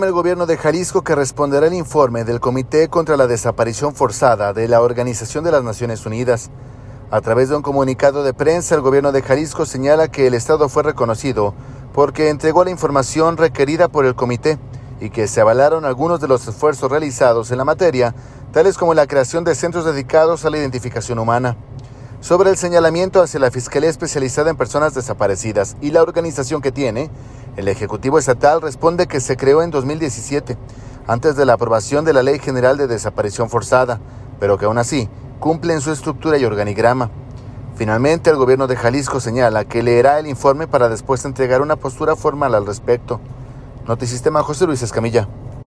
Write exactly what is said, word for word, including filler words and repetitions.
El gobierno de Jalisco que responderá el informe del Comité contra la Desaparición Forzada de la Organización de las Naciones Unidas. A través de un comunicado de prensa, el gobierno de Jalisco señala que el Estado fue reconocido porque entregó la información requerida por el comité y que se avalaron algunos de los esfuerzos realizados en la materia, tales como la creación de centros dedicados a la identificación humana. Sobre el señalamiento hacia la Fiscalía Especializada en Personas Desaparecidas y la organización que tiene, el Ejecutivo Estatal responde que se creó en dos mil diecisiete, antes de la aprobación de la Ley General de Desaparición Forzada, pero que aún así cumple en su estructura y organigrama. Finalmente, el gobierno de Jalisco señala que leerá el informe para después entregar una postura formal al respecto. Notisistema, José Luis Escamilla.